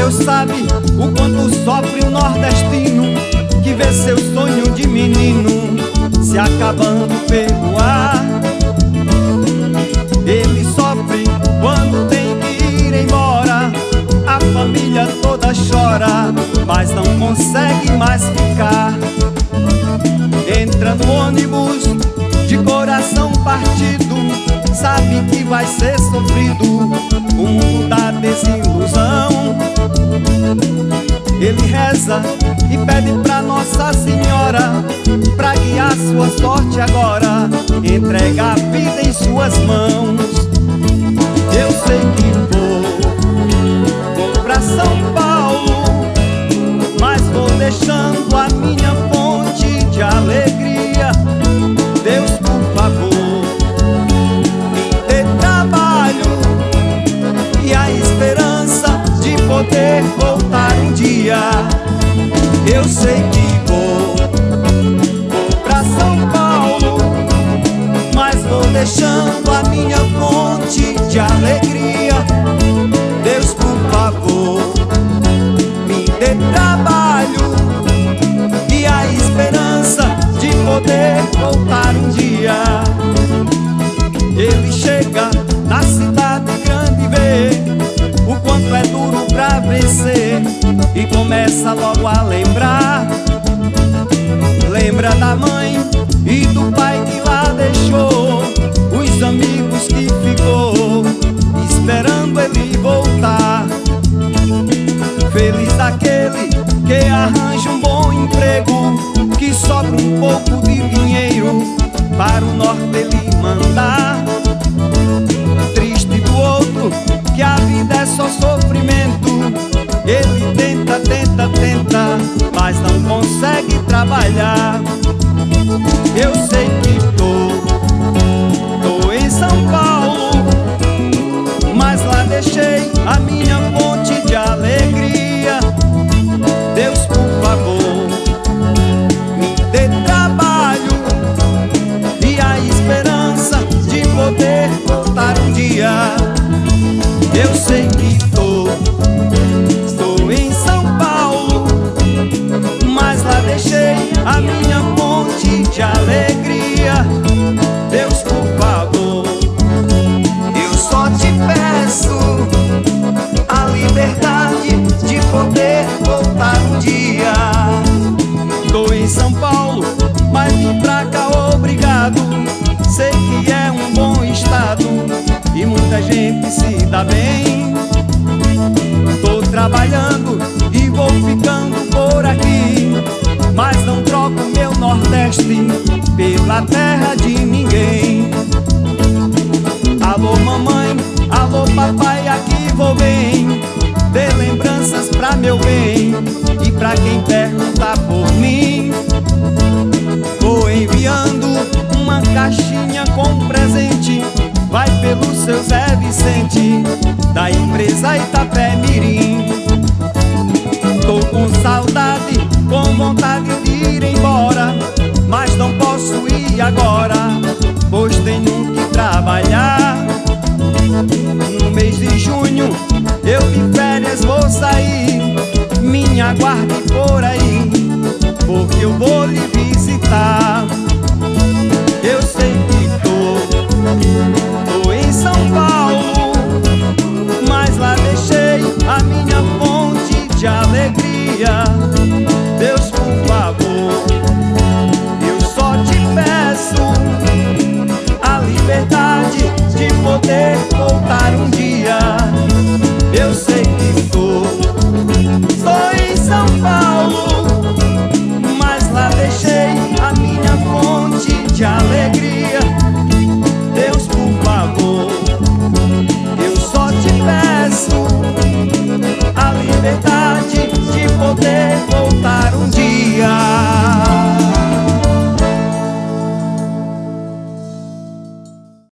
Deus sabe o quanto sofre o nordestino que vê seu sonho de menino se acabando pelo ar. Ele sofre quando tem que ir embora, a família toda chora, mas não consegue mais ficar. Entra no ônibus de coração partido, sabe que vai ser sofrido o mundo da desilusão. Ele reza e pede pra Nossa Senhora pra guiar sua sorte agora, entrega a vida em suas mãos. Eu sei que vou pra São Paulo, mas vou deixando a minha fonte de alegria. Deus, por favor, me dê trabalho e a esperança de poder voltar um dia. Eu sei que vou pra São Paulo, mas vou deixando a minha fonte de alegria. Deus, por favor, me dê trabalho e a esperança de poder voltar um dia. Ele chega na cidade grande e vê o quanto é duro pra vencer, e começa logo a lembrar. Lembra da mãe e do pai que lá deixou, os amigos que ficou esperando ele voltar. Feliz daquele que arranja um bom emprego, que sobra um pouco de dinheiro para o norte ele mandar. Triste do outro que a vida é só sofrimento, ele tenta, tenta, tenta, mas não consegue trabalhar. Eu sei que tô em São Paulo, mas lá deixei a minha fonte de alegria. Deus, por favor, me dê trabalho e a esperança de poder voltar um dia. Eu sei que estou em São Paulo, mas lá deixei a minha fonte de alegria. Deus, por favor, eu só te peço a liberdade de poder voltar um dia. Tô em São Paulo, mas vim pra cá obrigado. Sei que é um bom estado e muita gente se dá bem. Tô trabalhando e vou ficando por aqui, mas não troco meu Nordeste pela terra de ninguém. Alô mamãe, alô papai, aqui vou bem, dê lembranças pra meu bem e pra quem perguntar por mim. Vou enviando uma caixinha com presente, vai pelo seu Zé Vicente, da empresa Itapé-Mirim. Tô com saudade, com vontade de ir embora, mas não posso ir agora, pois tenho que trabalhar. No mês de junho eu de férias vou sair, me aguarde por aí, porque eu vou lhe visitar. Eu sei que tô em São Paulo, mas lá deixei a minha fonte de alegria. Deus, por favor, eu só te peço a liberdade de poder voltar um dia.